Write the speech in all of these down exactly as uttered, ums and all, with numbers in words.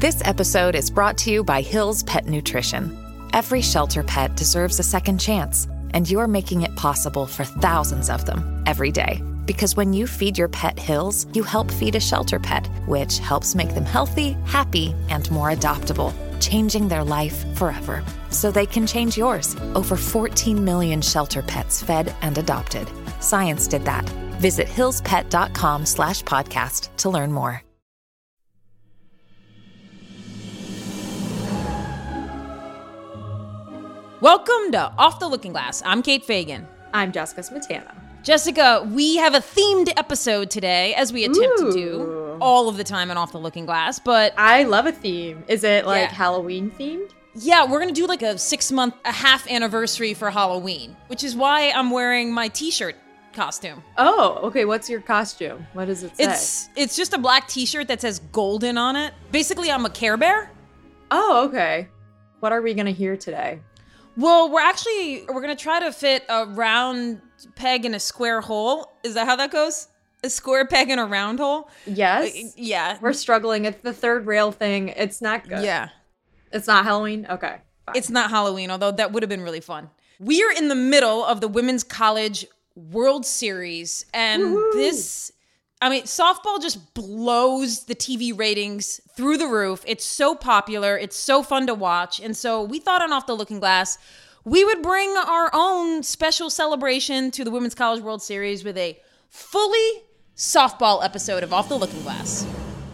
This episode is brought to you by Hill's Pet Nutrition. Every shelter pet deserves a second chance, and you're making it possible for thousands of them every day. Because when you feed your pet Hill's, you help feed a shelter pet, which helps make them healthy, happy, and more adoptable, changing their life forever. So they can change yours. Over fourteen million shelter pets fed and adopted. Science did that. Visit hillspet.com slash podcast to learn more. Welcome to Off the Looking Glass. I'm Kate Fagan. I'm Jessica Smetana. Jessica, we have a themed episode today, as we attempt Ooh. to do all of the time on Off the Looking Glass, but... I love a theme. Is it, like, Yeah. Halloween themed? Yeah, we're going to do, like, a six-month, a half anniversary for Halloween, which is why I'm wearing my t-shirt costume. Oh, okay. What's your costume? What does it say? It's it's just a black t-shirt that says golden on it. Basically, I'm a Care Bear. Oh, okay. What are we going to hear today? Well, we're actually, we're going to try to fit a round peg in a square hole. Is that how that goes? A square peg in a round hole? Yes. Uh, yeah. We're struggling. It's the third rail thing. It's not good. Yeah. It's not Halloween? Okay. Fine. It's not Halloween, although that would have been really fun. We are in the middle of the Women's College World Series, and Woo-hoo. this, I mean, softball just blows the T V ratings through the roof. It's so popular. It's so fun to watch. And so we thought on Off the Looking Glass, we would bring our own special celebration to the Women's College World Series with a fully softball episode of Off the Looking Glass.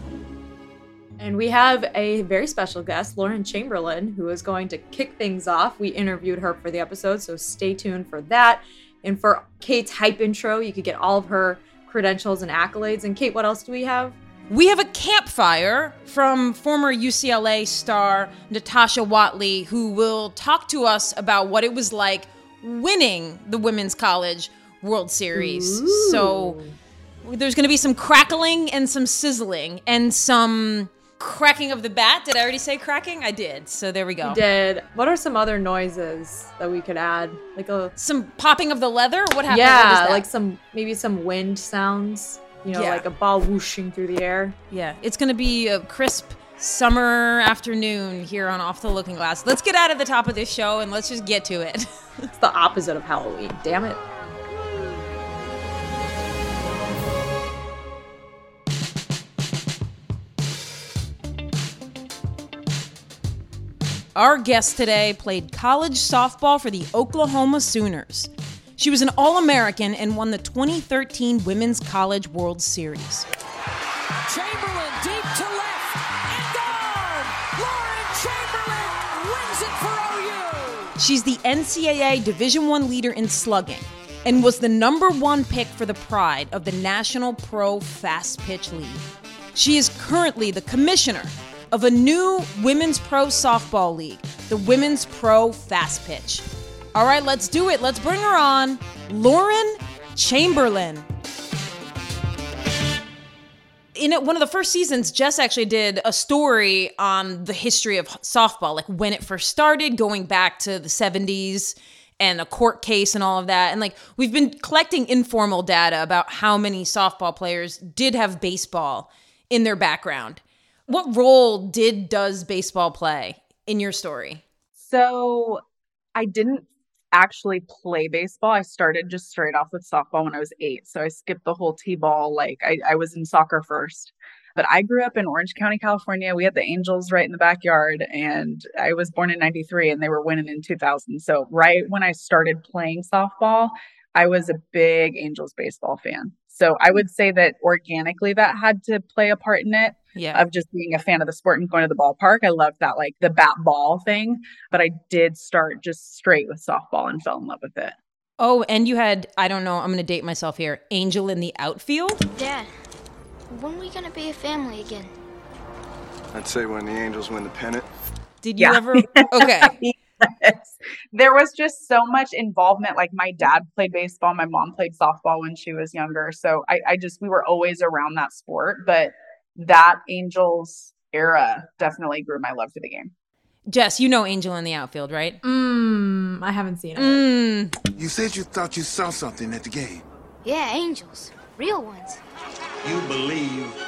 And we have a very special guest, Lauren Chamberlain, who is going to kick things off. We interviewed her for the episode, so stay tuned for that. And for Kate's hype intro, you could get all of her credentials and accolades. And Kate, what else do we have? We have a campfire from former U C L A star Natasha Watley, who will talk to us about what it was like winning the Women's College World Series. Ooh. So there's going to be some crackling and some sizzling and some cracking of the bat. Did I already say cracking? I did. So there we go. You did. What are some other noises that we could add? Like a Some popping of the leather? What happened? What is yeah, that? like some maybe some wind sounds. You know, Yeah. like a ball whooshing through the air. Yeah, it's going to be a crisp summer afternoon here on Off the Looking Glass. Let's get out of the top of this show and let's just get to it. It's the opposite of Halloween. Damn it. Our guest today played college softball for the Oklahoma Sooners. She was an All-American and won the twenty thirteen Women's College World Series. Chamberlain deep to left and gone! Lauren Chamberlain wins it for O U! She's the N C double A Division I leader in slugging and was the number one pick for the Pride of the National Pro Fast Pitch League. She is currently the commissioner of a new women's pro softball league, the Women's Pro Fast Pitch. All right, let's do it. Let's bring her on, Lauren Chamberlain. In one of the first seasons, Jess actually did a story on the history of softball, like when it first started, going back to the seventies and a court case and all of that. And like we've been collecting informal data about how many softball players did have baseball in their background. What role did does baseball play in your story? So I didn't actually play baseball. I started just straight off with softball when I was eight. So I skipped the whole T-ball. Like I, I was in soccer first. But I grew up in Orange County, California. We had the Angels right in the backyard. And I was born in ninety-three and they were winning in two thousand. So right when I started playing softball, I was a big Angels baseball fan. So I would say that organically that had to play a part in it. Yeah. Of just being a fan of the sport and going to the ballpark. I loved that, like the bat ball thing, but I did start just straight with softball and fell in love with it. Oh, and you had, I don't know, I'm going to date myself here, Angel in the outfield? Dad, when are we gonna be a family again? I'd say when the Angels win the pennant. Did you Yeah. ever? Okay. Yes. There was just so much involvement. Like my dad played baseball. My mom played softball when she was younger. So I, I just, we were always around that sport, but that Angels era definitely grew my love for the game. Jess, you know Angel in the outfield, right? Mmm, I haven't seen it. Mm. You said you thought you saw something at the game. Yeah, angels. Real ones. You believe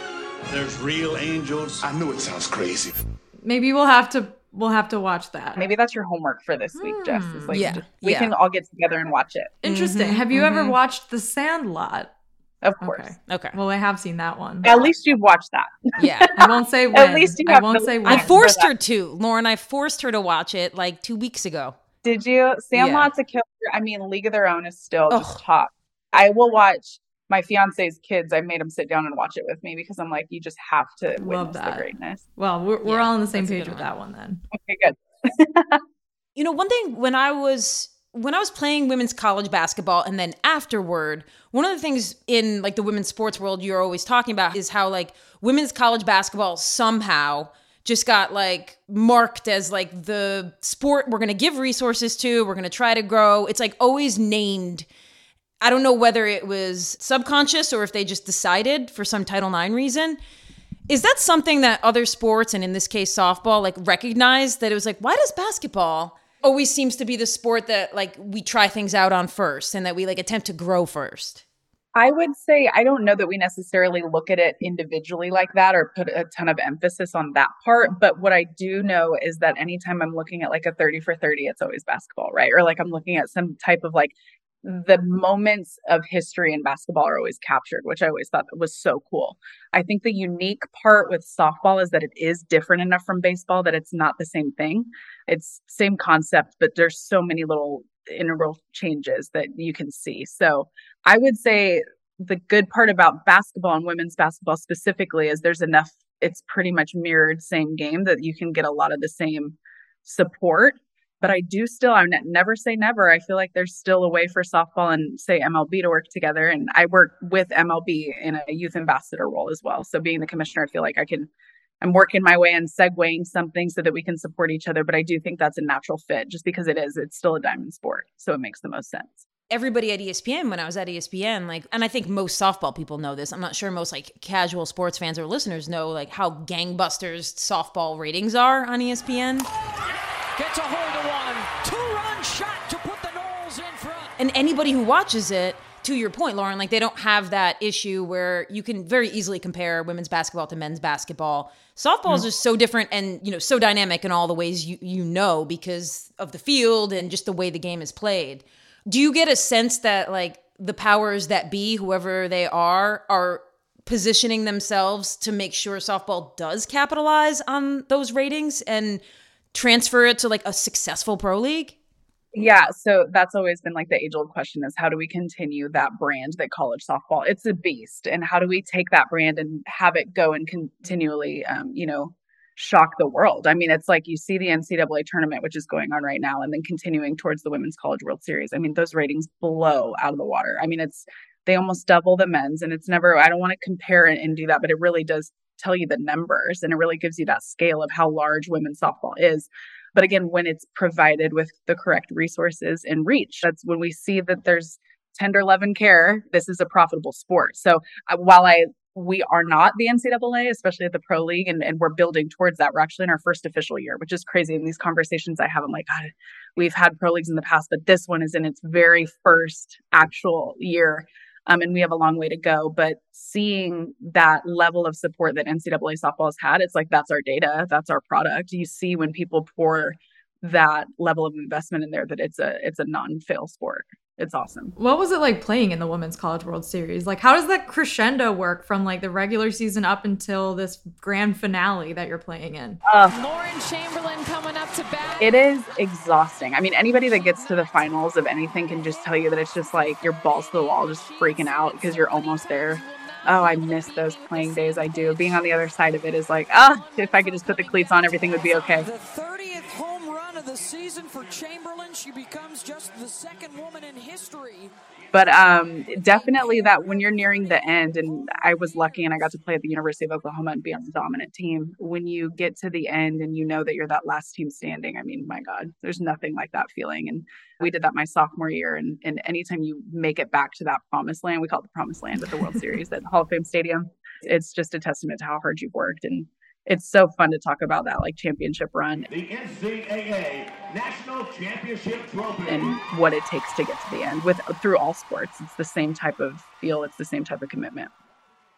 There's real angels. I know it sounds crazy. Maybe we'll have to we'll have to watch that. Maybe that's your homework for this week, Hmm. Jess. Is like Yeah, just- we yeah. can all get together and watch it. Interesting. Mhm, Have you ever mhm. watched The Sandlot? Of course. Okay. Okay. Well, I have seen that one. At least you've watched that. Yeah. I won't say when. At least you I have won't the- say when. I forced for her to, Lauren. I forced her to watch it like two weeks ago. Did you? Sandlot's a killer. I mean, League of Their Own is still just Ugh. top. I will watch my fiance's kids. I made them sit down and watch it with me because I'm like, you just have to Love witness the that. greatness. Well, we're, we're Yeah, all on the same that's a page good with one. that one then. Okay, good. You know, one thing when I was when I was playing women's college basketball and then afterward, one of the things in like the women's sports world you're always talking about is how like women's college basketball somehow just got like marked as like the sport we're going to give resources to, we're going to try to grow. It's like always named. I don't know whether it was subconscious or if they just decided for some Title nine reason. Is that something that other sports, and in this case softball, like recognized that it was like, why does basketball always seems to be the sport that like we try things out on first and that we like attempt to grow first? I would say I don't know that we necessarily look at it individually like that or put a ton of emphasis on that part. But what I do know is that anytime I'm looking at like a thirty for thirty, it's always basketball, right? Or like I'm looking at some type of like the moments of history in basketball are always captured, which I always thought was so cool. I think the unique part with softball is that it is different enough from baseball that it's not the same thing. It's same concept, but there's so many little integral changes that you can see. So I would say the good part about basketball and women's basketball specifically is there's enough, it's pretty much mirrored same game that you can get a lot of the same support. But I do still, I never say never. I feel like there's still a way for softball and say M L B to work together. And I work with M L B in a youth ambassador role as well. So being the commissioner, I feel like I can, I'm working my way and segueing something so that we can support each other. But I do think that's a natural fit just because it is, it's still a diamond sport. So it makes the most sense. Everybody at E S P N, when I was at E S P N, like, and I think most softball people know this. I'm not sure most like casual sports fans or listeners know like how gangbusters softball ratings are on E S P N. Gets a hold of one. Two-run shot to put the Noles in front. And anybody who watches it, to your point, Lauren, like they don't have that issue where you can very easily compare women's basketball to men's basketball. Softball is Mm. just so different and, you know, so dynamic in all the ways you, you know because of the field and just the way the game is played. Do you get a sense that like the powers that be, whoever they are, are positioning themselves to make sure softball does capitalize on those ratings and transfer it to like a successful pro league? Yeah, so that's always been like the age-old question is how do we continue that brand that college softball? It's a beast. And how do we take that brand and have it go and continually, um, you know, shock the world? I mean, it's like you see the N C double A tournament, which is going on right now, and then continuing towards the Women's College World Series. I mean, those ratings blow out of the water. I mean, it's they almost double the men's, and it's never, I don't want to compare it and do that, but it really does tell you the numbers, and it really gives you that scale of how large women's softball is. But again, when it's provided with the correct resources and reach, that's when we see that there's tender love and care. This is a profitable sport. So uh, while I we are not the N C double A, especially at the pro league, and, and we're building towards that. We're actually in our first official year, which is crazy. In these conversations I have, I'm like, God, we've had pro leagues in the past, but this one is in its very first actual year. Um, and we have a long way to go. But seeing that level of support that N C double A softball has had, it's like, that's our data. That's our product. You see when people pour that level of investment in there, that it's a it's a non-fail sport. It's awesome. What was it like playing in the Women's College World Series? Like, how does that crescendo work from like the regular season up until this grand finale that you're playing in? Uh, Lauren Chamberlain coming up to bat. It is exhausting. I mean, anybody that gets to the finals of anything can just tell you that it's just like your balls to the wall, just freaking out because you're almost there. Oh, I miss those playing days. I do. Being on the other side of it is like, ah, if I could just put the cleats on, everything would be okay. The thirtieth home run of the season for Chamberlain. She becomes just the second woman in history. But um, definitely that when you're nearing the end, and I was lucky and I got to play at the University of Oklahoma and be on the dominant team. When you get to the end and you know that you're that last team standing, I mean, my God, there's nothing like that feeling. And we did that my sophomore year. And, and anytime you make it back to that promised land, we call it the promised land at the World Series at Hall of Fame Stadium. It's just a testament to how hard you've worked. And it's so fun to talk about that like championship run. The N C double A National Championship Trophy. And what it takes to get to the end with through all sports. It's the same type of feel. It's the same type of commitment.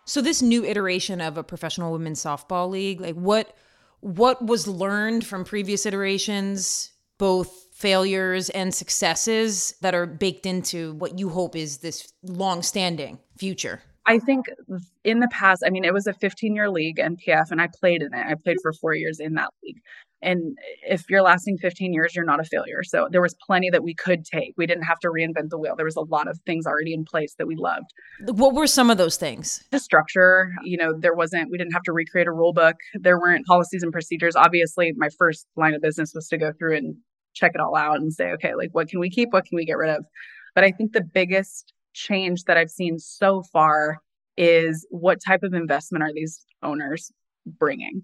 So this new iteration of a professional women's softball league, like what what was learned from previous iterations, both failures and successes that are baked into what you hope is this long-standing future? I think in the past, I mean, it was a fifteen-year league, N P F, and I played in it. I played for four years in that league. And if you're lasting fifteen years, you're not a failure. So there was plenty that we could take. We didn't have to reinvent the wheel. There was a lot of things already in place that we loved. What were some of those things? The structure, you know, there wasn't, we didn't have to recreate a rule book. There weren't policies and procedures. Obviously, my first line of business was to go through and check it all out and say, okay, like what can we keep? What can we get rid of? But I think the biggest change that I've seen so far is what type of investment are these owners bringing?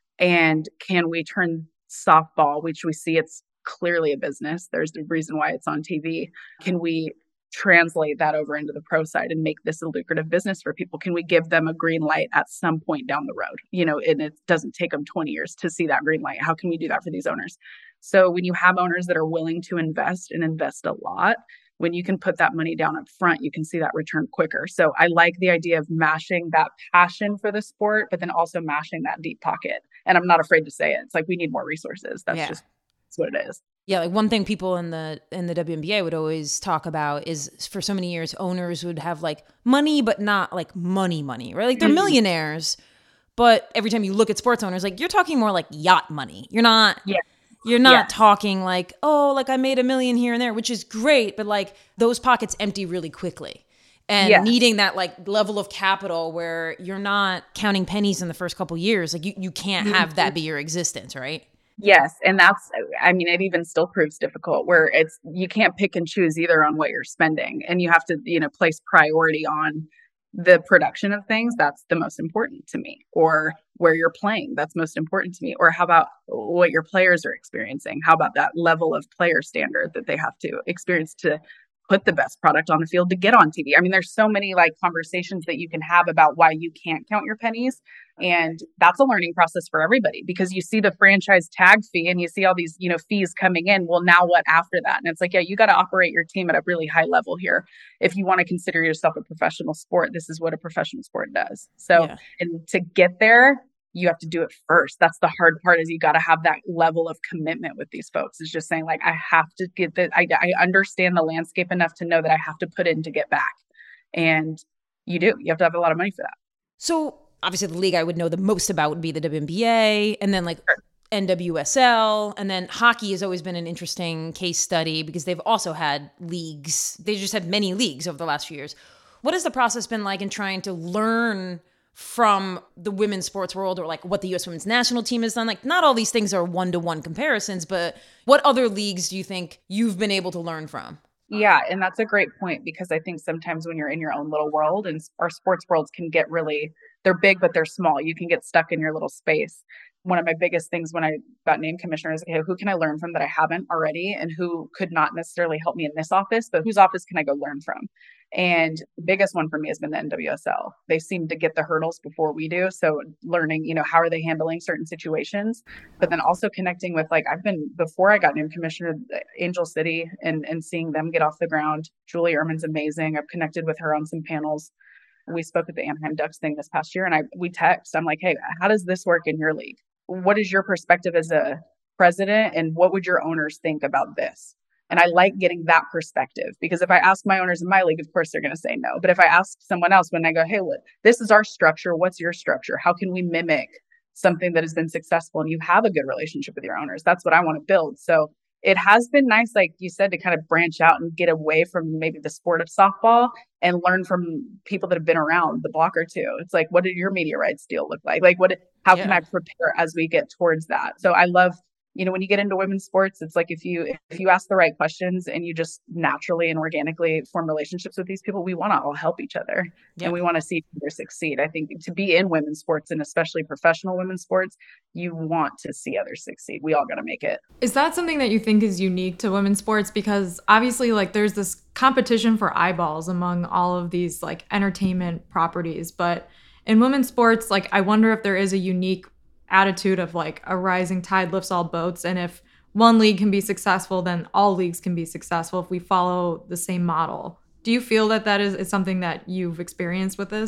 And can we turn softball, which we see it's clearly a business, there's a reason why it's on T V. Can we translate that over into the pro side and make this a lucrative business for people? Can we give them a green light at some point down the road? You know, and it doesn't take them twenty years to see that green light. How can we do that for these owners? So when you have owners that are willing to invest and invest a lot, when you can put that money down up front, you can see that return quicker. So I like the idea of mashing that passion for the sport, but then also mashing that deep pocket. And I'm not afraid to say it. It's like, we need more resources. That's yeah. just that's what it is. Yeah, like one thing people in the in the W N B A would always talk about is for so many years, owners would have like money, but not like money money, right? Like they're millionaires, but every time you look at sports owners, like you're talking more like yacht money. You're not... Yeah. You're not yes. talking like, oh, like I made a million here and there, which is great, but like those pockets empty really quickly. And yes. needing that like level of capital where you're not counting pennies in the first couple of years, like you, you can't have that be your existence, right? Yes. And that's, I mean, it even still proves difficult where it's, you can't pick and choose either on what you're spending. And you have to, you know, place priority on the production of things. That's the most important to me. Or where you're playing, that's most important to me. Or how about what your players are experiencing? How about that level of player standard that they have to experience to put the best product on the field to get on T V? I mean, there's so many like conversations that you can have about why you can't count your pennies. And that's a learning process for everybody because you see the franchise tag fee and you see all these, you know, fees coming in. Well, now what after that? And it's like, yeah, you got to operate your team at a really high level here. If you want to consider yourself a professional sport, this is what a professional sport does. So, yeah. and to get there, you have to do it first. That's the hard part is you got to have that level of commitment with these folks. It's just saying like, I have to get that. I, I understand the landscape enough to know that I have to put in to get back. And you do, you have to have a lot of money for that. So obviously the league I would know the most about would be the W N B A and then like sure. N W S L. And then hockey has always been an interesting case study because they've also had leagues. They just had many leagues over the last few years. What has the process been like in trying to learn from the women's sports world or like what the U S women's national team has done? Like not all these things are one-to-one comparisons, but what other leagues do you think you've been able to learn from? Yeah. And that's a great point because I think sometimes when you're in your own little world and our sports worlds can get really, they're big, but they're small. You can get stuck in your little space. One of my biggest things when I got named commissioner is, okay, who can I learn from that I haven't already? And who could not necessarily help me in this office, but whose office can I go learn from? And the biggest one for me has been the N W S L. They seem to get the hurdles before we do. So learning, you know, how are they handling certain situations, but then also connecting with like, I've been, before I got named commissioner, Angel City and, and seeing them get off the ground. Julie Ehrman's amazing. I've connected with her on some panels. We spoke at the Anaheim Ducks thing this past year and I, we text, I'm like, hey, how does this work in your league? What is your perspective as a president? And what would your owners think about this? And I like getting that perspective because if I ask my owners in my league, of course, they're going to say no. But if I ask someone else, when I go, hey, look, this is our structure. What's your structure? How can we mimic something that has been successful? And you have a good relationship with your owners. That's what I want to build. So it has been nice, like you said, to kind of branch out and get away from maybe the sport of softball and learn from people that have been around the block or two. It's like, what did your media rights deal look like? Like, what? How yeah. can I prepare as we get towards that? So I love, you know, when you get into women's sports, it's like if you if you ask the right questions and you just naturally and organically form relationships with these people, we want to all help each other yep. and we want to see each other succeed. I think to be in women's sports and especially professional women's sports, you want to see others succeed. We all got to make it. Is that something that you think is unique to women's sports? Because obviously, like, there's this competition for eyeballs among all of these like entertainment properties, but in women's sports, like, I wonder if there is a unique attitude of like a rising tide lifts all boats. And if one league can be successful, then all leagues can be successful if we follow the same model. Do you feel that that is, is something that you've experienced with this?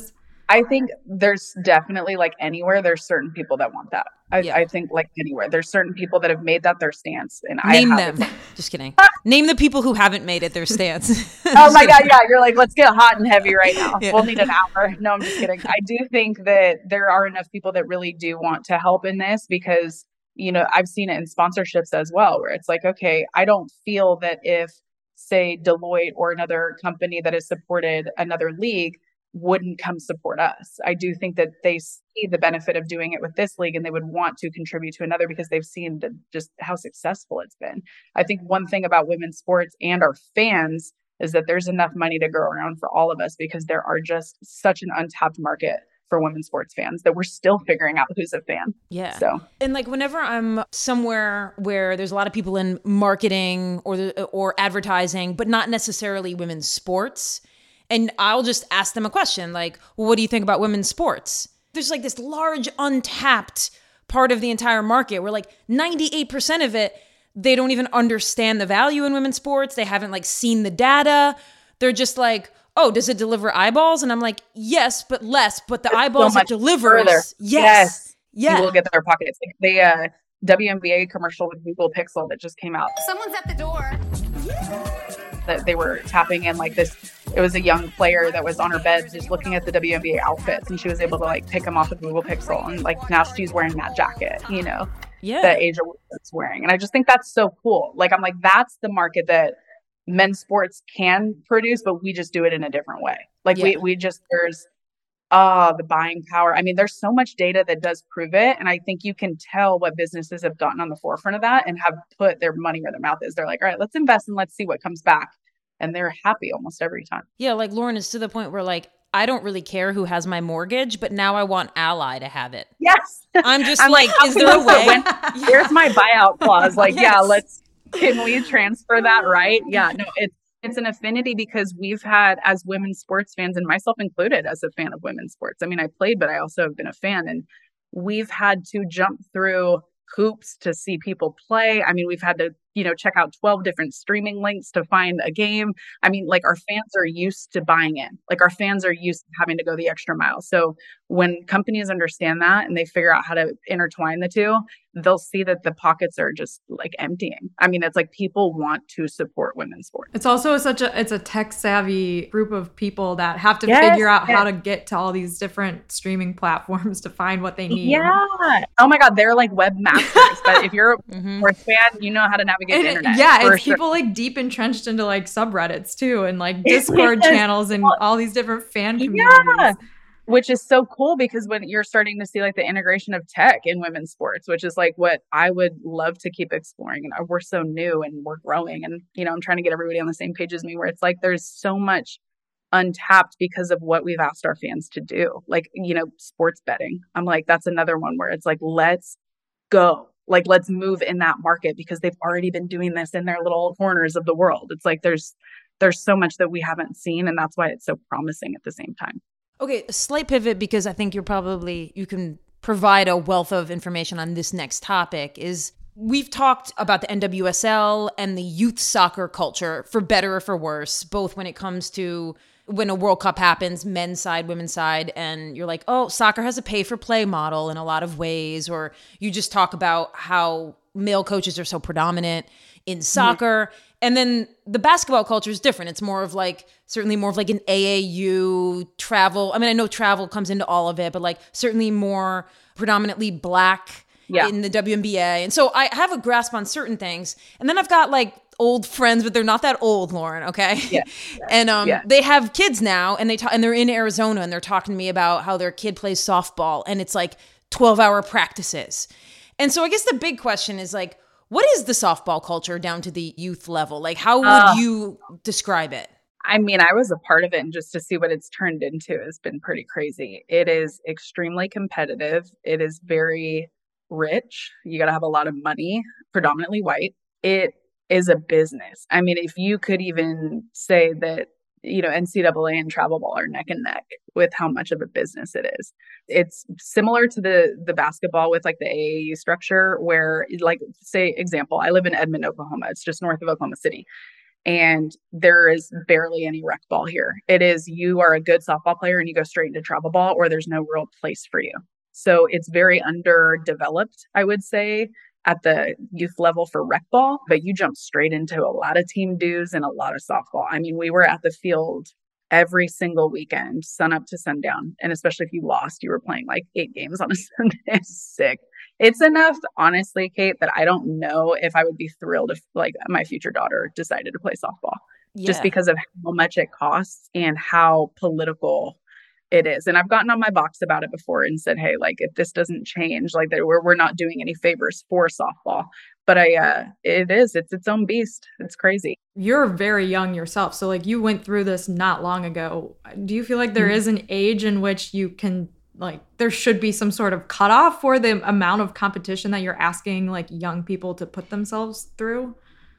I think there's definitely like anywhere, there's certain people that want that. I, Yeah. I think like anywhere, there's certain people that have made that their stance. And Name I them. haven't. Just kidding. Name the people who haven't made it their stance. Oh my God. Yeah. You're like, let's get hot and heavy right now. Yeah. We'll need an hour. No, I'm just kidding. I do think that there are enough people that really do want to help in this because, you know, I've seen it in sponsorships as well, where it's like, okay, I don't feel that if, say, Deloitte or another company that has supported another league wouldn't come support us. I do think that they see the benefit of doing it with this league and they would want to contribute to another because they've seen the, just how successful it's been. I think one thing about women's sports and our fans is that there's enough money to go around for all of us because there are just such an untapped market for women's sports fans that we're still figuring out who's a fan. Yeah. So, and like whenever I'm somewhere where there's a lot of people in marketing or the, or advertising, but not necessarily women's sports, and I'll just ask them a question like, well, what do you think about women's sports? There's like this large untapped part of the entire market where like ninety-eight percent of it, they don't even understand the value in women's sports. They haven't like seen the data. They're just like, oh, does it deliver eyeballs? And I'm like, yes, but less. But the eyeballs so it delivers, further. yes, yes, yeah, you will get their pockets. Like the uh, W N B A commercial with Google Pixel that just came out. Someone's at the door. That they were tapping in like this. It was a young player that was on her bed just looking at the W N B A outfits, and she was able to like pick them off of Google Pixel, and like now she's wearing that jacket, you know, yeah, that A'ja Wilson's wearing, and I just think that's so cool. Like I'm like that's the market that men's sports can produce, but we just do it in a different way. Like Yeah. we we just there's uh the buying power. I mean, there's so much data that does prove it, and I think you can tell what businesses have gotten on the forefront of that and have put their money where their mouth is. They're like, all right, let's invest and let's see what comes back. And they're happy almost every time. Yeah, like Lauren is to the point where like, I don't really care who has my mortgage, but now I want Ally to have it. Yes. I'm just I'm like, like, is there a way? When, here's my buyout clause. Like, Yes. yeah, let's, can we transfer that, right? Yeah, no, it's, it's an affinity because we've had, as women's sports fans, and myself included as a fan of women's sports. I mean, I played, but I also have been a fan, and we've had to jump through hoops to see people play. I mean, we've had to, you know, check out twelve different streaming links to find a game. I mean, like our fans are used to buying in, like our fans are used to having to go the extra mile. So when companies understand that and they figure out how to intertwine the two, they'll see that the pockets are just like emptying. I mean, it's like people want to support women's sports. It's also such a it's a tech savvy group of people that have to Yes, figure out yes. how to get to all these different streaming platforms to find what they need. Yeah. Oh my God, they're like webmasters. But if you're a Mhm. sports fan, you know how to navigate And the it- internet. yeah, for it's sure. people like deep entrenched into like subreddits too, and like Discord Yes. channels and all these different fan communities. Yeah. Which is so cool because when you're starting to see like the integration of tech in women's sports, which is like what I would love to keep exploring. And we're so new and we're growing. And, you know, I'm trying to get everybody on the same page as me where it's like there's so much untapped because of what we've asked our fans to do. Like, you know, sports betting. I'm like, that's another one where it's like, let's go. Like, let's move in that market because they've already been doing this in their little corners of the world. It's like there's there's so much that we haven't seen. And that's why it's so promising at the same time. Okay, a slight pivot because I think you're probably, you can provide a wealth of information on this next topic is we've talked about the N W S L and the youth soccer culture for better or for worse, both when it comes to when a World Cup happens, men's side, women's side, and you're like, oh, soccer has a pay for play model in a lot of ways, or you just talk about how male coaches are so predominant in soccer. Mm-hmm. And then the basketball culture is different. It's more of like, certainly more of like an A A U travel. I mean, I know travel comes into all of it, but like certainly more predominantly Black yeah. in the W N B A. And so I have a grasp on certain things. And then I've got like old friends, but they're not that old, Lauren. Okay. Yeah. and um, yeah. they have kids now and they talk, and they're in Arizona and they're talking to me about how their kid plays softball and it's like twelve hour practices. And so I guess the big question is like, what is the softball culture down to the youth level? Like, how would uh, you describe it? I mean, I was a part of it, and just to see what it's turned into has been pretty crazy. It is extremely competitive. It is very rich. You got to have a lot of money, predominantly white. It is a business. I mean, if you could even say that, you know, N C double A and travel ball are neck and neck with how much of a business it is. It's similar to the the basketball with like the A A U structure where, like, say, example, I live in Edmond, Oklahoma. It's just north of Oklahoma City. And there is barely any rec ball here. It is, you are a good softball player and you go straight into travel ball, or there's no real place for you. So it's very underdeveloped, I would say, at the youth level for rec ball, but you jump straight into a lot of team dues and a lot of softball. I mean, we were at the field every single weekend, sun up to sundown. And especially if you lost, you were playing like eight games on a Sunday. It's sick. It's enough, honestly, Kate, that I don't know if I would be thrilled if like my future daughter decided to play softball, yeah. just because of how much it costs and how political it is. And I've gotten on my box about it before and said, hey, like if this doesn't change, like that we're, we're not doing any favors for softball. But I, uh, it is, it's its own beast. It's crazy. You're very young yourself. So like you went through this not long ago. Do you feel like there mm-hmm. is an age in which you can, like, there should be some sort of cutoff for the amount of competition that you're asking like young people to put themselves through?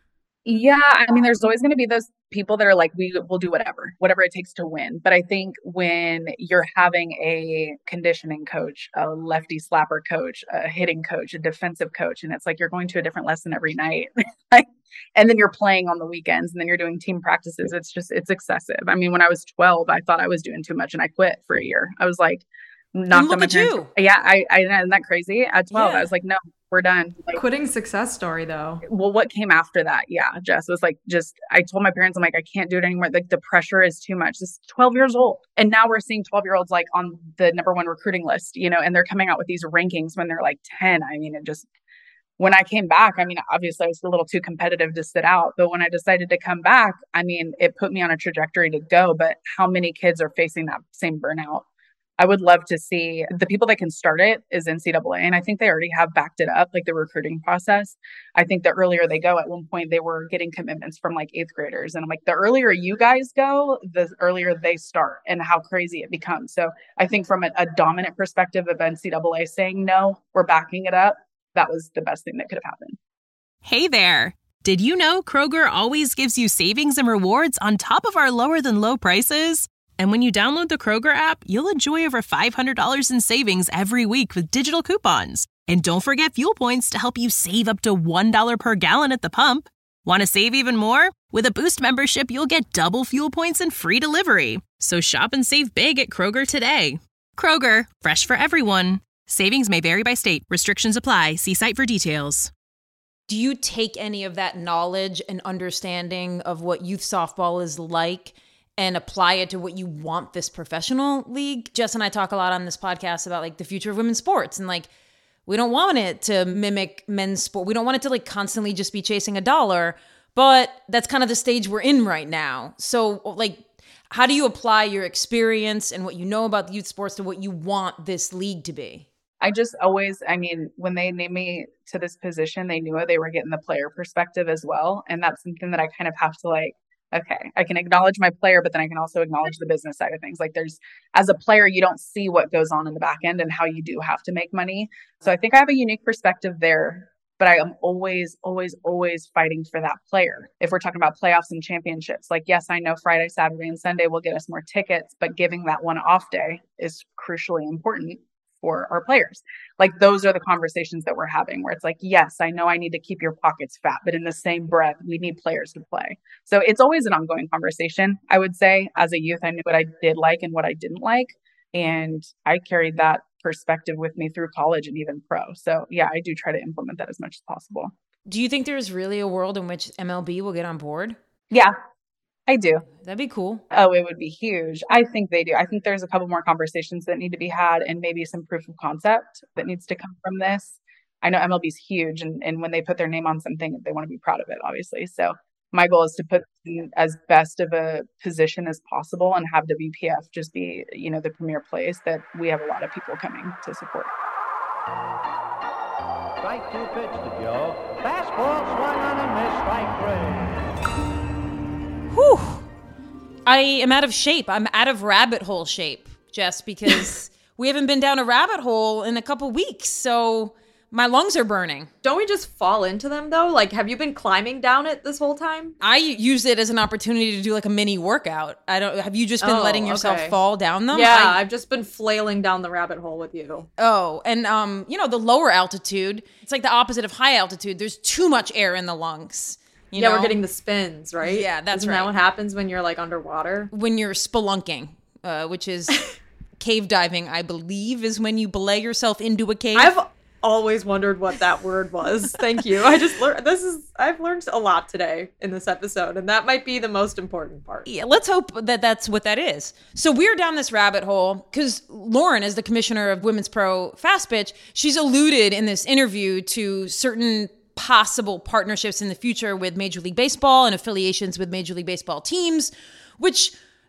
Yeah. I mean, there's always going to be those people that are like, we will do whatever, whatever it takes to win. But I think when you're having a conditioning coach, a lefty slapper coach, a hitting coach, a defensive coach, and it's like you're going to a different lesson every night, like, and then you're playing on the weekends, and then you're doing team practices. It's just, it's excessive. I mean, when I was twelve, I thought I was doing too much and I quit for a year. I was like, knocked on my parents. Yeah, I, I, isn't that crazy? At twelve, yeah. I was like, no, we're done. Like, quitting success story though. Well, what came after that? Yeah, Jess, was like, just, I told my parents, I'm like, I can't do it anymore. Like the pressure is too much. This is twelve years old. And now we're seeing twelve year olds like on the number one recruiting list, you know, and they're coming out with these rankings when they're like ten. I mean, it just, when I came back, I mean, obviously I was a little too competitive to sit out, but when I decided to come back, I mean, it put me on a trajectory to go, but how many kids are facing that same burnout? I would love to see the people that can start it is N C double A. And I think they already have backed it up, like the recruiting process. I think the earlier they go, at one point they were getting commitments from like eighth graders. And I'm like, the earlier you guys go, the earlier they start and how crazy it becomes. So I think from a, a dominant perspective of N C double A saying, no, we're backing it up, that was the best thing that could have happened. Hey there. Did you know Kroger always gives you savings and rewards on top of our lower than low prices? And when you download the Kroger app, you'll enjoy over five hundred dollars in savings every week with digital coupons. And don't forget fuel points to help you save up to one dollar per gallon at the pump. Want to save even more? With a Boost membership, you'll get double fuel points and free delivery. So shop and save big at Kroger today. Kroger, fresh for everyone. Savings may vary by state. Restrictions apply. See site for details. Do you take any of that knowledge and understanding of what youth softball is like and apply it to what you want this professional league? Jess and I talk a lot on this podcast about like the future of women's sports, and like we don't want it to mimic men's sport. We don't want it to like constantly just be chasing a dollar, but that's kind of the stage we're in right now. So like, how do you apply your experience and what you know about the youth sports to what you want this league to be? I just always, I mean, when they named me to this position, they knew they were getting the player perspective as well. And that's something that I kind of have to like, okay, I can acknowledge my player, but then I can also acknowledge the business side of things. Like there's, as a player, you don't see what goes on in the back end and how you do have to make money. So I think I have a unique perspective there, but I am always, always, always fighting for that player. If we're talking about playoffs and championships, like, yes, I know Friday, Saturday, and Sunday will get us more tickets, but giving that one off day is crucially important for our players. Like those are the conversations that we're having where it's like, yes, I know I need to keep your pockets fat, but in the same breath, we need players to play. So it's always an ongoing conversation. I would say as a youth, I knew what I did like and what I didn't like. And I carried that perspective with me through college and even pro. So yeah, I do try to implement that as much as possible. Do you think there's really a world in which M L B will get on board? Yeah, I do. That'd be cool. Oh, it would be huge. I think they do. I think there's a couple more conversations that need to be had and maybe some proof of concept that needs to come from this. I know M L B's huge, and, and when they put their name on something, they want to be proud of it, obviously. So my goal is to put in as best of a position as possible and have W P F just be, you know, the premier place that we have a lot of people coming to support. Strike two pitch to Joe. Fastball swung on and missed. Strike three. Whew. I am out of shape. I'm out of rabbit hole shape, Jess, because we haven't been down a rabbit hole in a couple weeks. So my lungs are burning. Don't we just fall into them though? Like, have you been climbing down it this whole time? I use it as an opportunity to do like a mini workout. I don't, have you just been oh, letting yourself okay. fall down them? Yeah, I, I've just been flailing down the rabbit hole with you. Oh, and um, you know, the lower altitude, it's like the opposite of high altitude. There's too much air in the lungs. You yeah, know? we're getting the spins, right? Yeah, that's Isn't right. that what happens when you're like underwater? When you're spelunking, uh, which is cave diving, I believe, is when you belay yourself into a cave. I've always wondered what that word was. Thank you. I just learned this is I've learned a lot today in this episode, and that might be the most important part. Yeah, let's hope that that's what that is. So we're down this rabbit hole because Lauren, as the commissioner of Women's Pro Fast Pitch, she's alluded in this interview to certain possible partnerships in the future with Major League Baseball and affiliations with Major League Baseball teams, which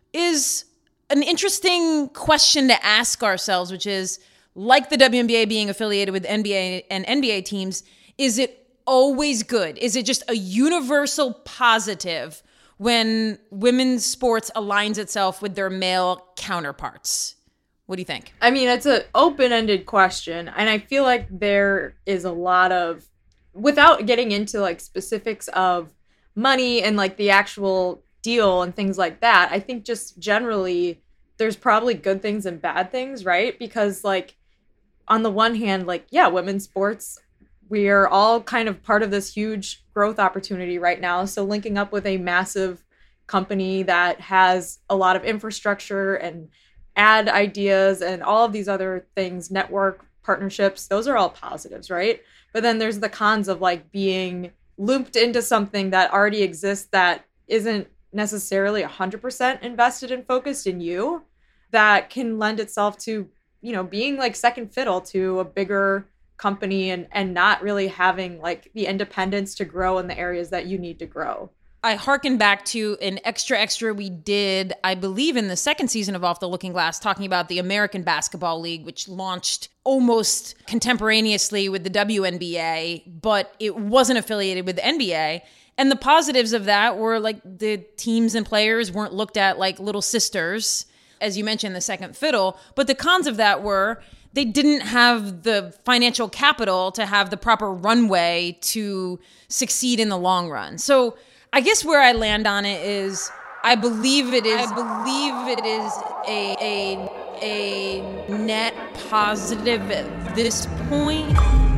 is an interesting question to ask ourselves, which is, like the W N B A being affiliated with N B A and N B A teams, is it always good? Is it just a universal positive when women's sports aligns itself with their male counterparts? What do you think? I mean, it's an open-ended question, and I feel like there is a lot of, without getting into like specifics of money and like the actual deal and things like that, I think just generally there's probably good things and bad things, right? Because like, on the one hand, like, yeah, women's sports, we are all kind of part of this huge growth opportunity right now. So linking up with a massive company that has a lot of infrastructure and ad ideas and all of these other things, network partnerships, those are all positives, right? But then there's the cons of like being looped into something that already exists that isn't necessarily one hundred percent invested and focused in you, that can lend itself to, you know, being like second fiddle to a bigger company and and not really having like the independence to grow in the areas that you need to grow. I hearken back to an extra extra we did, I believe, in the second season of Off the Looking Glass, talking about the American Basketball League, which launched almost contemporaneously with the W N B A, but it wasn't affiliated with the N B A. And the positives of that were like the teams and players weren't looked at like little sisters, as you mentioned, the second fiddle. But the cons of that were they didn't have the financial capital to have the proper runway to succeed in the long run. So I guess where I land on it is I believe it is I believe it is a a a net positive at this point.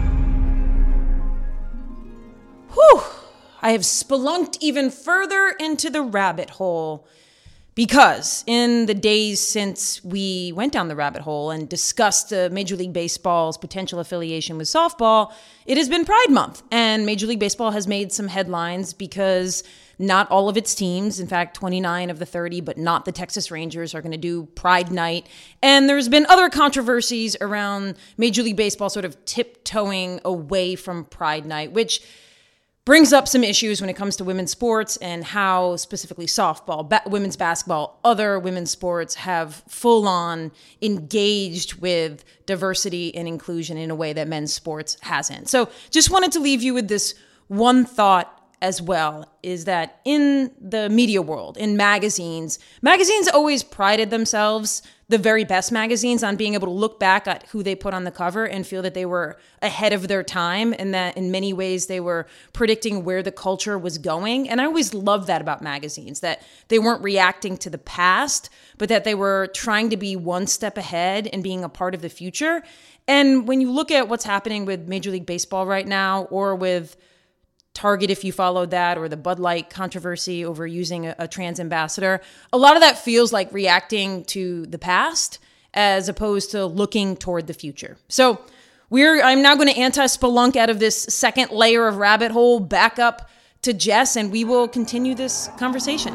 Whew. I have spelunked even further into the rabbit hole. Because in the days since we went down the rabbit hole and discussed uh, Major League Baseball's potential affiliation with softball, it has been Pride Month. And Major League Baseball has made some headlines because not all of its teams, in fact, twenty-nine of the thirty, but not the Texas Rangers, are going to do Pride Night. And there's been other controversies around Major League Baseball sort of tiptoeing away from Pride Night, which brings up some issues when it comes to women's sports and how specifically softball, ba- women's basketball, other women's sports have full-on engaged with diversity and inclusion in a way that men's sports hasn't. So just wanted to leave you with this one thought as well, is that in the media world, in magazines, magazines always prided themselves, the very best magazines, on being able to look back at who they put on the cover and feel that they were ahead of their time and that in many ways they were predicting where the culture was going. And I always loved that about magazines, that they weren't reacting to the past, but that they were trying to be one step ahead and being a part of the future. And when you look at what's happening with Major League Baseball right now, or with Target, if you followed that, or the Bud Light controversy over using a, a trans ambassador, a lot of that feels like reacting to the past as opposed to looking toward the future. So we're I'm now going to anti-spelunk out of this second layer of rabbit hole back up to Jess, and we will continue this conversation.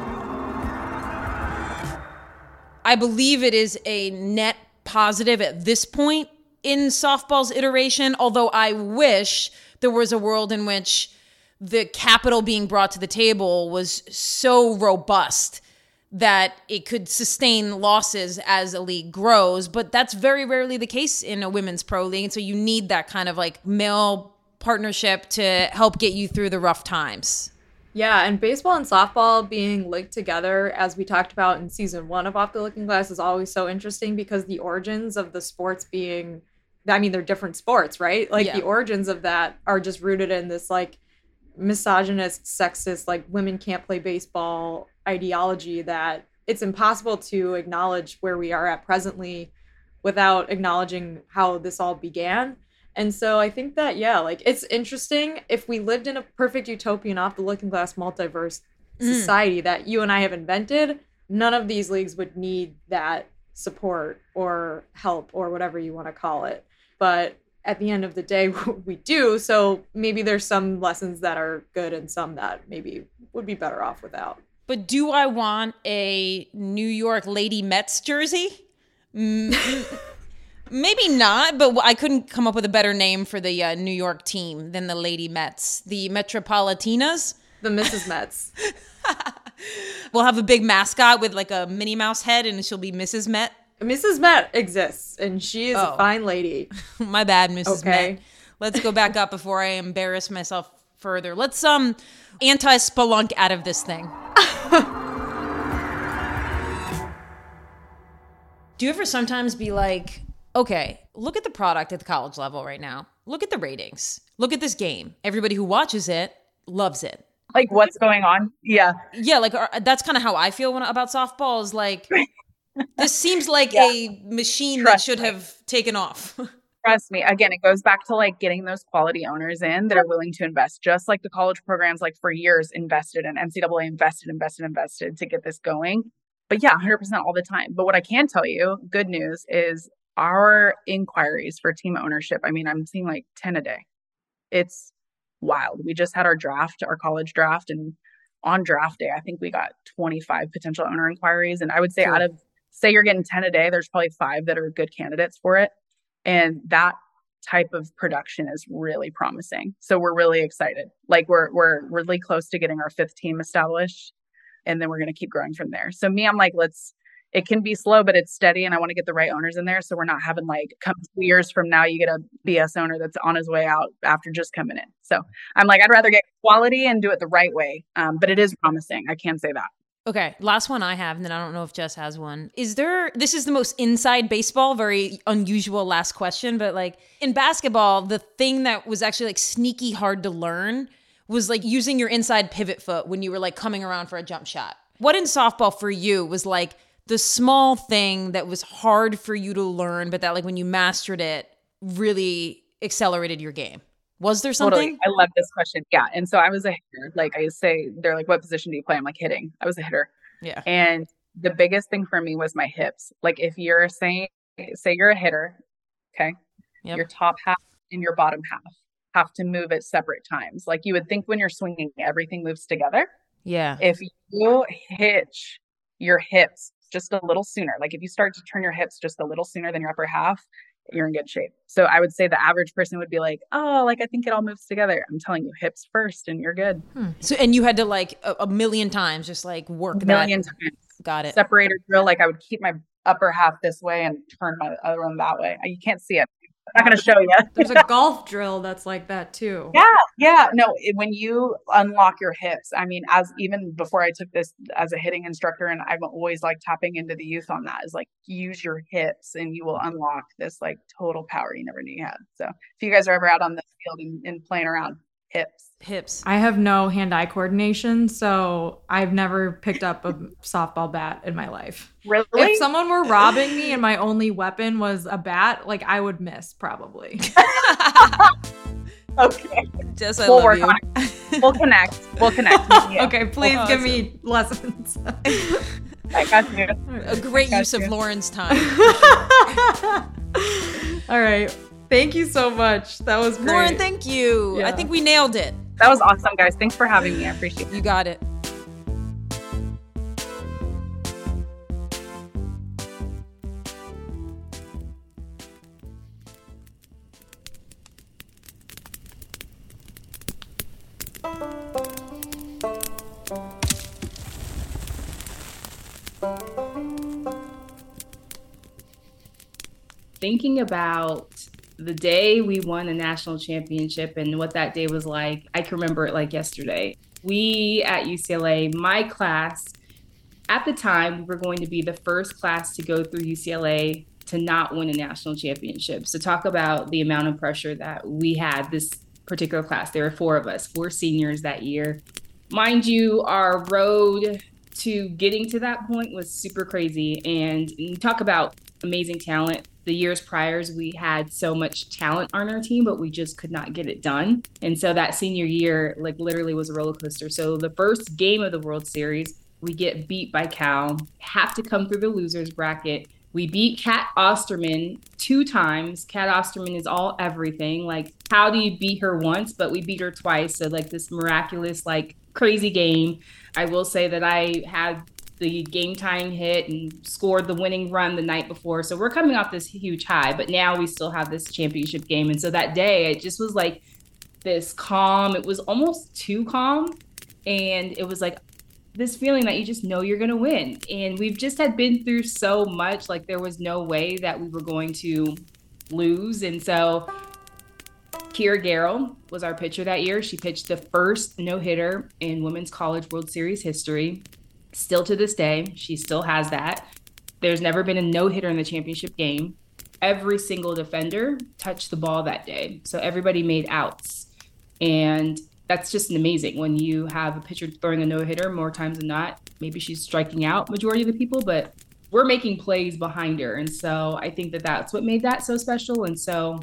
I believe it is a net positive at this point in softball's iteration, although I wish there was a world in which the capital being brought to the table was so robust that it could sustain losses as a league grows. But that's very rarely the case in a women's pro league. And so you need that kind of like male partnership to help get you through the rough times. Yeah, and baseball and softball being linked together, as we talked about in season one of Off the Looking Glass, is always so interesting because the origins of the sports being, I mean, they're different sports, right? Like yeah. The origins of that are just rooted in this like misogynist, sexist, like women can't play baseball ideology that it's impossible to acknowledge where we are at presently without acknowledging how this all began. And so I think that, yeah, like it's interesting if we lived in a perfect utopian off the looking glass multiverse mm. society that you and I have invented, none of these leagues would need that support or help or whatever you want to call it. But at the end of the day, we do. So maybe there's some lessons that are good and some that maybe would be better off without. But do I want a New York Lady Mets jersey? Mm, maybe not, but I couldn't come up with a better name for the uh, New York team than the Lady Mets. The Metropolitanas? The Missus Mets. We'll have a big mascot with like a Minnie Mouse head, and she'll be Missus Met. Missus Met exists, and she is oh. a fine lady. My bad, Missus Okay. Met. Let's go back up before I embarrass myself further. Let's um anti-spelunk out of this thing. Do you ever sometimes be like, okay, look at the product at the college level right now. Look at the ratings. Look at this game. Everybody who watches it loves it. Like, what's going on? Yeah. Yeah, like uh, that's kind of how I feel when, about softball is like, this seems like yeah. a machine Trust that should me. have taken off. Trust me. Again, it goes back to like getting those quality owners in that are willing to invest, just like the college programs, like for years invested in N C double A invested, invested, invested to get this going. But yeah, one hundred percent all the time. But what I can tell you, good news, is our inquiries for team ownership. I mean, I'm seeing like ten a day. It's wild. We just had our draft, our college draft, and on draft day, I think we got twenty-five potential owner inquiries. And I would say cool. out of, say you're getting ten a day, there's probably five that are good candidates for it. And that type of production is really promising. So we're really excited. Like we're we're really close to getting our fifth team established. And then we're going to keep growing from there. So me, I'm like, let's, it can be slow, but it's steady. And I want to get the right owners in there. So we're not having like come two years from now, you get a B S owner that's on his way out after just coming in. So I'm like, I'd rather get quality and do it the right way. Um, but it is promising. I can say that. Okay, last one I have, and then I don't know if Jess has one. Is there, this is the most inside baseball, very unusual last question, but like in basketball, the thing that was actually like sneaky hard to learn was like using your inside pivot foot when you were like coming around for a jump shot. What in softball for you was like the small thing that was hard for you to learn, but that like when you mastered it, really accelerated your game? Was there something? Totally. I love this question. Yeah. And so I was a hitter. Like I say, they're like, what position do you play? I'm like hitting. I was a hitter. Yeah. And the biggest thing for me was my hips. Like if you're saying, say you're a hitter, okay, yep. your top half and your bottom half have to move at separate times. Like you would think when you're swinging, everything moves together. Yeah. If you hitch your hips just a little sooner, like if you start to turn your hips just a little sooner than your upper half, you're in good shape. So I would say the average person would be like, oh, like I think it all moves together. I'm telling you, hips first and you're good. Hmm. So, and you had to like a, a million times just like work a million that. times. Got it. Separator drill. Like I would keep my upper half this way and turn my other one that way. You can't see it. I'm not going to show you. There's a golf drill that's like that too. Yeah. Yeah. No, it, when you unlock your hips, I mean, as even before I took this as a hitting instructor, and I'm always like tapping into the youth on that, is like use your hips and you will unlock this like total power you never knew you had. So if you guys are ever out on the field and, and playing around, hips. Hips. I have no hand-eye coordination, so I've never picked up a softball bat in my life. Really? If someone were robbing me and my only weapon was a bat, like I would miss probably. Okay. Jess, I we'll love work you. on it. We'll connect. We'll connect. Yeah. Okay, please Awesome. give me lessons. I got you. A great got use you. of Lauren's time. All right. Thank you so much. That was great. Lauren, thank you. Yeah. I think we nailed it. That was awesome, guys. Thanks for having me. I appreciate it. You got it. Thinking about the day we won a national championship and what that day was like, I can remember it like yesterday. We at U C L A, my class, at the time, we were going to be the first class to go through U C L A to not win a national championship. So talk about the amount of pressure that we had this particular class. There were four of us, four seniors that year. Mind you, our road to getting to that point was super crazy. And you talk about amazing talent. the years priors, we had so much talent on our team, but we just could not get it done. And so that senior year, like literally was a roller coaster. So the first game of the World Series, we get beat by Cal, have to come through the losers bracket. We beat Kat Osterman two times. Kat Osterman is all everything. Like, how do you beat her once, but we beat her twice? So like this miraculous, like crazy game. I will say that I had the game time hit and scored the winning run the night before. So we're coming off this huge high, but now we still have this championship game. And so that day, it just was like this calm. It was almost too calm. And it was like this feeling that you just know you're going to win. And we've just had been through so much, like there was no way that we were going to lose. And so Kira Garrell was our pitcher that year. She pitched the first no-hitter in Women's College World Series history. Still to this day, she still has that. There's never been a no-hitter in the championship game. Every single defender touched the ball that day. So everybody made outs. And that's just amazing when you have a pitcher throwing a no-hitter more times than not. Maybe she's striking out majority of the people, but we're making plays behind her. And so I think that that's what made that so special. And so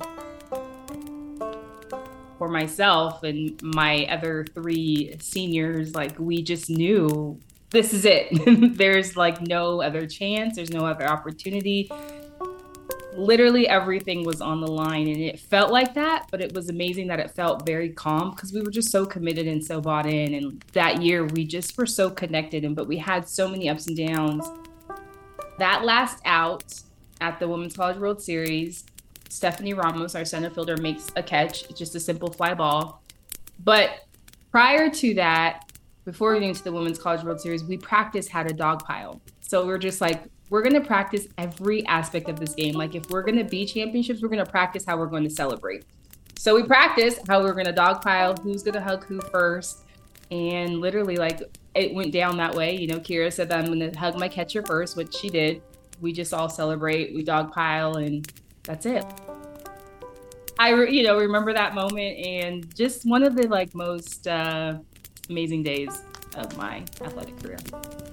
for myself and my other three seniors, like we just knew this is it. There's like no other chance. There's no other opportunity. Literally everything was on the line, and it felt like that, but it was amazing that it felt very calm because we were just so committed and so bought in. And that year we just were so connected, and but we had so many ups and downs. That last out at the Women's College World Series, Stephanie Ramos, our center fielder, makes a catch. It's just a simple fly ball. But prior to that, before getting into the Women's College World Series, we practiced how to dog pile. So we're just like, we're going to practice every aspect of this game. Like if we're going to be championships, we're going to practice how we're going to celebrate. So we practiced how we're going to dog pile, who's going to hug who first. And literally like it went down that way. You know, Kira said that I'm going to hug my catcher first, which she did. We just all celebrate, we dog pile, and that's it. I, re- you know, remember that moment, and just one of the like most uh, amazing days of my athletic career.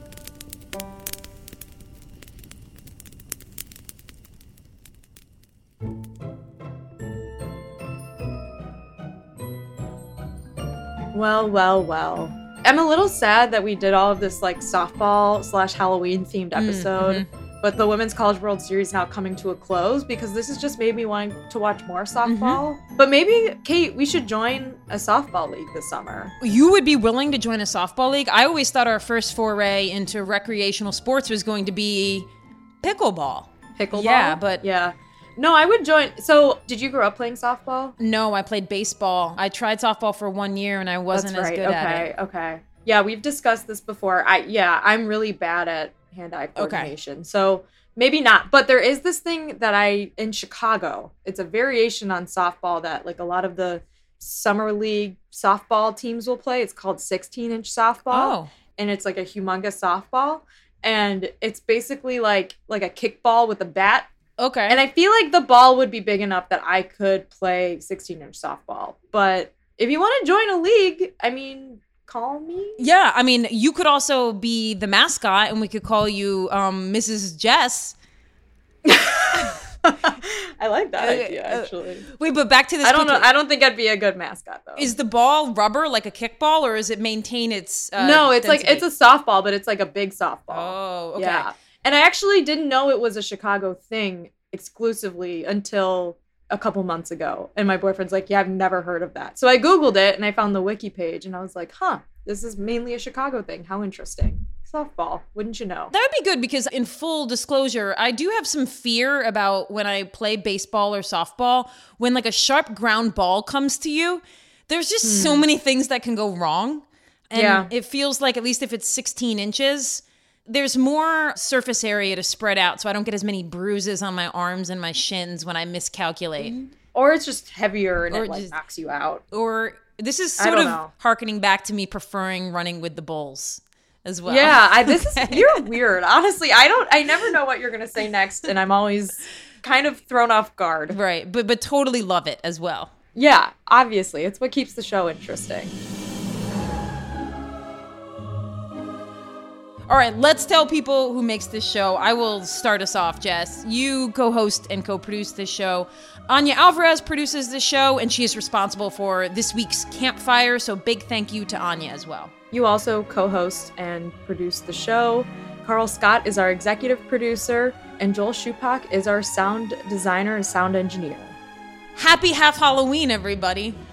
Well, well, well. I'm a little sad that we did all of this like softball slash Halloween themed episode, mm-hmm. but the Women's College World Series now coming to a close because this has just made me wanting to watch more softball. Mm-hmm. But maybe, Kate, we should join a softball league this summer. You would be willing to join a softball league? I always thought our first foray into recreational sports was going to be pickleball. Pickleball? Yeah, but... Yeah. No, I would join. So, did you grow up playing softball? No, I played baseball. I tried softball for one year and I wasn't That's right. as good okay, at it. Okay, okay. Yeah, we've discussed this before. I yeah, I'm really bad at hand-eye coordination. Okay. So, maybe not. But there is this thing that I, in Chicago, it's a variation on softball that like a lot of the summer league softball teams will play. It's called sixteen-inch softball. Oh. And it's like a humongous softball. And it's basically like like a kickball with a bat. Okay. And I feel like the ball would be big enough that I could play sixteen-inch softball. But if you want to join a league, I mean, call me. Yeah, I mean, you could also be the mascot, and we could call you um, Missus Jess. I like that idea, actually. Wait, but back to this. I don't know. I don't think I'd be a good mascot, though. Is the ball rubber like a kickball, or is it maintain its uh, No, it's density? like, it's a softball, but it's like a big softball. Oh, okay. Yeah. And I actually didn't know it was a Chicago thing exclusively until a couple months ago. And my boyfriend's like, yeah, I've never heard of that. So I Googled it and I found the wiki page and I was like, huh, this is mainly a Chicago thing. How interesting. Softball, wouldn't you know? That would be good because in full disclosure, I do have some fear about when I play baseball or softball, when like a sharp ground ball comes to you, there's just hmm. so many things that can go wrong. And yeah. it feels like, at least if it's sixteen inches, there's more surface area to spread out so I don't get as many bruises on my arms and my shins when I miscalculate. Mm-hmm. Or it's just heavier and or it like just, knocks you out. Or this is sort of know. hearkening back to me preferring running with the Bulls as well. Yeah, I, this is, you're weird. Honestly, I don't, I never know what you're going to say next and I'm always kind of thrown off guard. Right, but but totally love it as well. Yeah, obviously. It's what keeps the show interesting. All right, let's tell people who makes this show. I will start us off, Jess. You co-host and co-produce this show. Anya Alvarez produces this show, and she is responsible for this week's Campfire, so big thank you to Anya as well. You also co-host and produce the show. Carl Scott is our executive producer, and Joel Shupak is our sound designer and sound engineer. Happy half Halloween, everybody.